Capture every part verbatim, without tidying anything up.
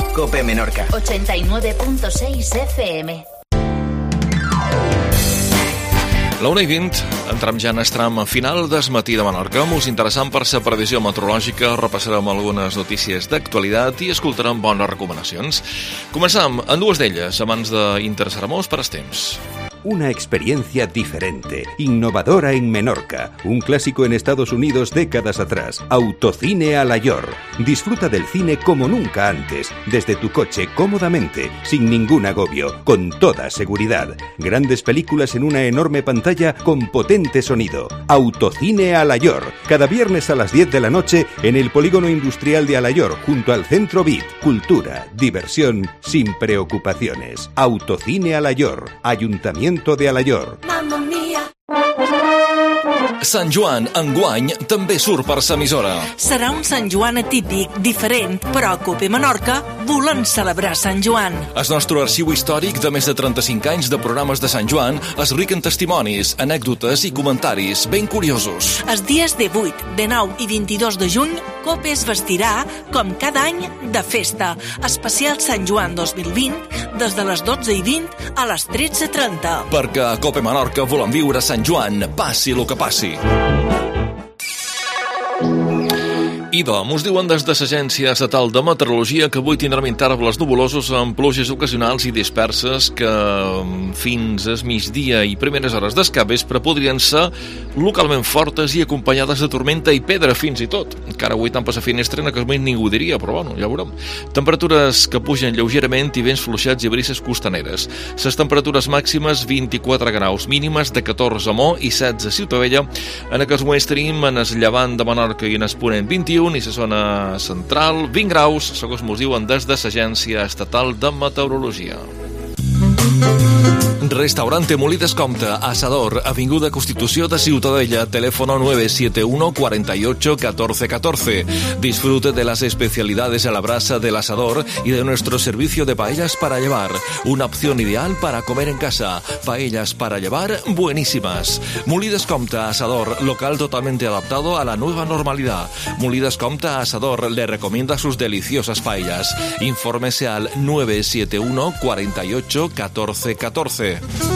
Cope Menorca. ochenta y nueve punto seis F M. La una i vint, entrem ja en el tram final del matí de Menorca. Molt interessant per la previsió meteorològica, repassarem algunes notícies d'actualitat i escoltarem bones recomanacions. Començam amb dues d'elles, abans d'interessar-nos per als temps. Una experiencia diferente, innovadora en Menorca. Un clásico en Estados Unidos décadas atrás. Autocine a la York. Disfruta del cine como nunca antes, desde tu coche cómodamente, sin ningún agobio, con toda seguridad. Grandes películas en una enorme pantalla con potente sonido. Autocine a la York. Cada viernes a las diez de la noche en el polígono industrial de Alayor, junto al Centro B I T. Cultura, diversión, sin preocupaciones. Autocine a la York. Ayuntamiento de Alayor. Mamma mia. Sant Joan, enguany, també surt per l'emissora. Serà un Sant Joan atípic, diferent, però a Cope Menorca volem celebrar Sant Joan. El nostre arxiu històric de més de trenta-cinc anys de programes de Sant Joan és ric en testimonis, anècdotes i comentaris ben curiosos. Els dies divuit, dinou i vint-i-dos de juny, Cope es vestirà, com cada any, de festa. Especial Sant Joan dos mil vint, des de les dotze i vint a les tretze trenta. Perquè a Cope Menorca volem viure Sant Joan, passi el que passi. Idò, mos diuen des de l'Agència Estatal de Meteorologia que avui tindrem intervals nuvolosos amb pluges ocasionals i disperses que fins al migdia i primeres hores del capvespre podrien ser localment fortes i acompanyades de tormenta i pedra fins i tot. Encara avui tant per la finestra en aquell moment ningú diria, però bueno, ja veurem. Temperatures que pugen lleugerament i vents fluixats i brises costaneres. Les temperatures màximes vint-i-quatre graus, mínimes de catorze a Mo i setze a Ciutadella. En aquests moments tenim en el llevant de Menorca i en el ponent vint-i-u i la zona central vint graus, segons mos diuen des de l'Agència Estatal de Meteorologia. Restaurante Molí Descompte, Asador, Avinguda Constitució de Ciutadella, teléfono nueve siete uno, cuarenta y ocho, catorce catorce. Disfrute de las especialidades a la brasa del asador y de nuestro servicio de paellas para llevar. Una opción ideal para comer en casa. Paellas para llevar buenísimas. Molí Descompte, Asador, local totalmente adaptado a la nueva normalidad. Molí Descompte, Asador, le recomienda sus deliciosas paellas. Infórmese al nueve siete uno, cuarenta y ocho, catorce catorce.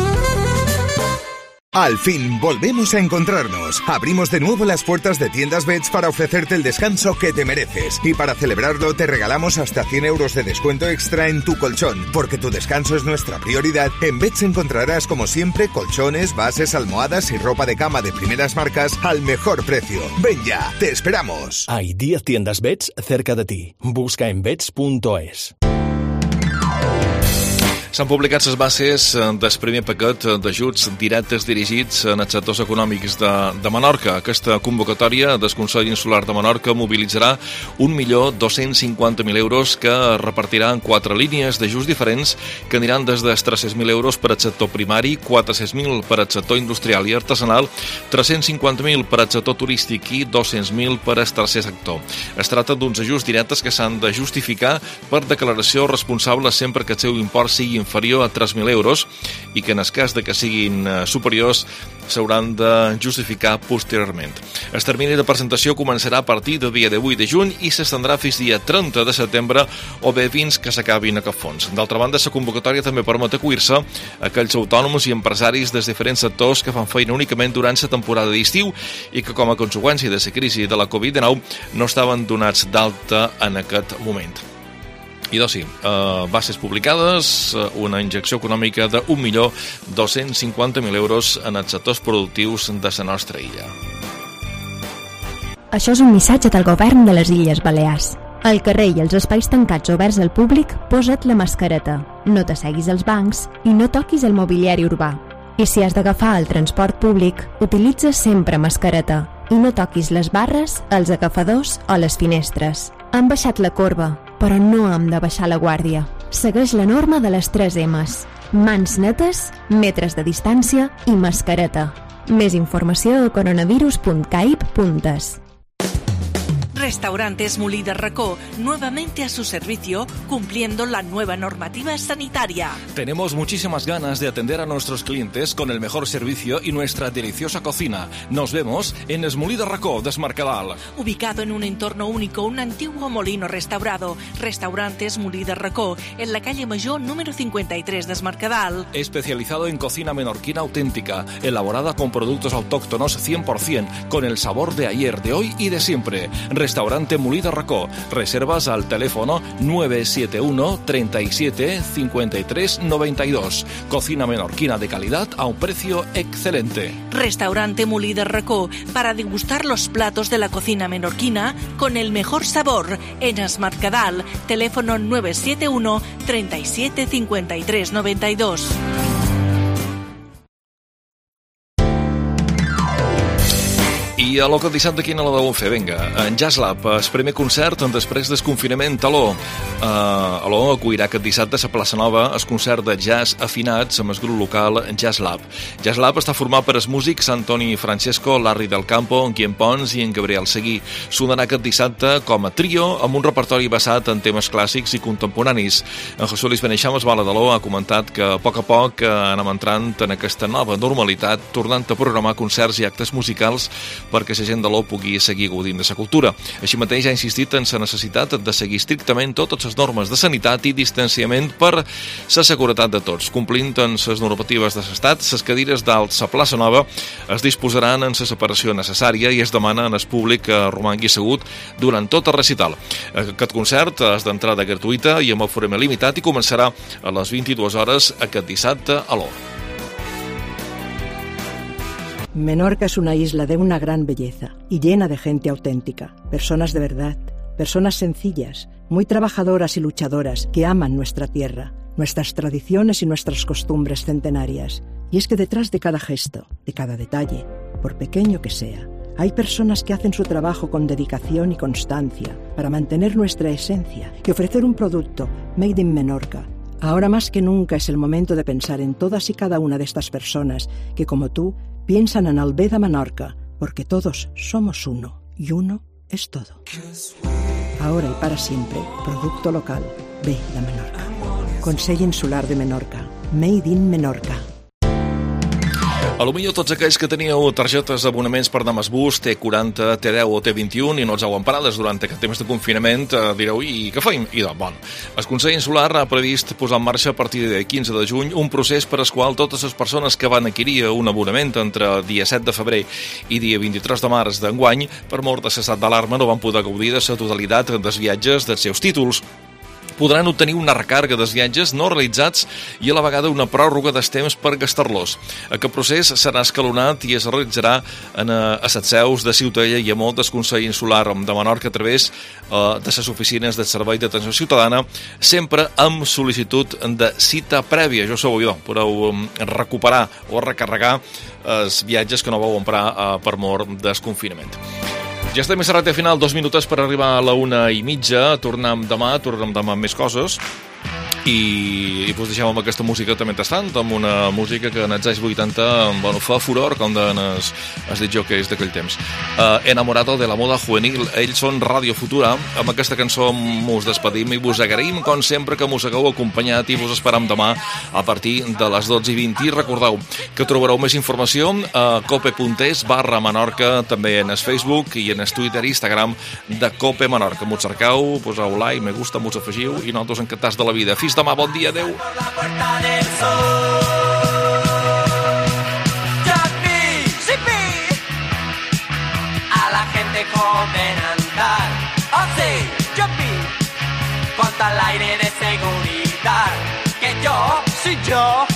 Al fin, volvemos a encontrarnos. Abrimos de nuevo las puertas de Tiendas Bets para ofrecerte el descanso que te mereces. Y para celebrarlo te regalamos hasta cien euros de descuento extra en tu colchón. Porque tu descanso es nuestra prioridad. En Bets encontrarás, como siempre, colchones, bases, almohadas y ropa de cama de primeras marcas al mejor precio. Ven ya, te esperamos. Hay diez tiendas Bets cerca de ti. Busca en bets punto es. S'han publicat les bases del primer paquet d'ajuts directes dirigits en els sectors econòmics de, de Menorca. Aquesta convocatòria del Consell Insular de Menorca mobilitzarà un milió dos-cents cinquanta mil euros que repartirà en quatre línies d'ajuts diferents que aniran des dels tres-cents mil euros per al sector primari, quatre-cents mil per al sector industrial i artesanal, tres-cents cinquanta mil per al sector turístic i dos-cents mil per al tercer sector. Es tracta d'uns ajuts directes que s'han de justificar per declaració responsable sempre que el seu import sigui inferior a tres mil euros i que en el cas de que siguin superiors s'hauran de justificar posteriorment. El termini de presentació començarà a partir del dia divuit de juny i s'estendrà fins dia trenta de setembre o bé fins que s'acabin aquests fons. D'altra banda, la convocatòria també permet acollir-se a aquells autònoms i empresaris dels diferents sectors que fan feina únicament durant la temporada d'estiu i que com a conseqüència de la crisi de la covid dinou no estaven donats d'alta en aquest moment. I doncs sí, eh, bases publicades, una injecció econòmica d'un milió dos-cents cinquanta mil euros en els sectors productius de la nostra illa. Això és un missatge del govern de les Illes Balears. Al carrer i als espais tancats oberts al públic, posa't la mascareta, no t'asseguis als bancs i no toquis el mobiliari urbà. I si has d'agafar el transport públic, utilitza sempre mascareta i no toquis les barres, els agafadors o les finestres. Han baixat la corba, però no hem de baixar la guàrdia. Segueix la norma de les tres M's. Mans netes, metres de distància i mascareta. Més informació a coronavirus punt caib punt es. Restaurantes Molí de Racó, nuevamente a su servicio, cumpliendo la nueva normativa sanitaria. Tenemos muchísimas ganas de atender a nuestros clientes con el mejor servicio y nuestra deliciosa cocina. Nos vemos en Esmolí de Racó, Desmarcadal. Ubicado en un entorno único, un antiguo molino restaurado. Restaurantes Molí de Racó, en la calle Mayor número cincuenta y tres, Desmarcadal. Especializado en cocina menorquina auténtica, elaborada con productos autóctonos cien por ciento, con el sabor de ayer, de hoy y de siempre. Restaurante Molí de Racó. Reservas al teléfono nueve siete uno, treinta y siete, cincuenta y tres, noventa y dos. Cocina menorquina de calidad a un precio excelente. Restaurante Molí de Racó, para degustar los platos de la cocina menorquina con el mejor sabor, en Es Mercadal. Teléfono nueve siete uno, treinta y siete, cincuenta y tres, noventa y dos. I a l'O que dissabte quina la devem fer? Vinga, en Jazz Lab, el primer concert després del confinament. Aló, uh, Aló acuirà aquest dissabte a la plaça Nova el concert de jazz afinats amb el grup local Jazz Lab. Jazz Lab està format per els músics Antoni Francesco, Larry Del Campo, en Guillem Pons i en Gabriel Seguí. Sonarà aquest dissabte com a trio amb un repertori basat en temes clàssics i contemporanis. En Jesús Luis Beneixam, el Bala d'Aló, ha comentat que a poc a poc anem entrant en aquesta nova normalitat, tornant a programar concerts i actes musicals perquè la gent de l'O pugui seguir gaudint de la cultura. Així mateix ha insistit en la necessitat de seguir estrictament totes les normes de sanitat i distanciament per la seguretat de tots. Complint amb les normatives de l'Estat, les cadires dalt la plaça Nova es disposaran en la separació necessària i es demana en el públic que romangui assegut durant tot el recital. Aquest concert és d'entrada gratuïta i amb aforament limitat i començarà a les vint-i-dues hores aquest dissabte a l'O. Menorca es una isla de una gran belleza y llena de gente auténtica, personas de verdad, personas sencillas, muy trabajadoras y luchadoras que aman nuestra tierra, nuestras tradiciones y nuestras costumbres centenarias. Y es que detrás de cada gesto, de cada detalle, por pequeño que sea, hay personas que hacen su trabajo con dedicación y constancia para mantener nuestra esencia y ofrecer un producto made in Menorca. Ahora más que nunca es el momento de pensar en todas y cada una de estas personas que, como tú, piensan en el bé de Menorca, porque todos somos uno, y uno es todo. Ahora y para siempre, producto local, bé de Menorca. Consell Insular de Menorca, Made in Menorca. A lo millor tots aquells que teníeu targetes d'abonaments per anar amb el bus T quaranta, T deu o T vint-i-un i no els heu emparades durant aquest temps de confinament, eh, direu, i què feim? I doncs, bon, el Consell Insular ha previst posar en marxa a partir de quinze de juny un procés per al qual totes les persones que van adquirir un abonament entre dia set de febrer i dia vint-i-tres de març d'enguany, per mort de l'estat d'alarma, no van poder gaudir de la totalitat dels viatges dels seus títols. Podran obtenir una recàrrega dels viatges no realitzats i a la vegada una pròrroga dels temps per gastar-los. Aquest procés serà escalonat i es realitzarà en, a, a set seus de Ciutadella i a molt del Consell Insular de Menorca a través eh, de les oficines del Servei d'Atenció Ciutadana, sempre amb sol·licitud de cita prèvia. Jo sou jo, podeu recuperar o recarregar els viatges que no vau emprar eh, per mort del confinament. Ja estem a la recta final, dos minutes per arribar a la una i mitja. Tornem demà, tornem demà amb més coses. I, i pues deixem amb aquesta música també mentrestant, amb una música que en els anys vuitanta bueno, fa furor, com deien els, els disjockeys d'aquell temps. Uh, Enamorado de la moda juvenil, ells són Radio Futura. Amb aquesta cançó mos despedim i vos agraïm, com sempre, que mos hagueu acompanyat i vos esperam demà a partir de les dotze i vint. I recordeu que trobareu més informació a cope.es barra Menorca, també en el Facebook i en el Twitter i Instagram de Cope Menorca. Mos cercau, poseu like, me gusta, mos afegiu i nosaltres encantats de la vida. Fins demà, bon dia, adeu. A la gente joven andar, oh sí, yupi, ponte al aire de seguridad, que yo soy yo.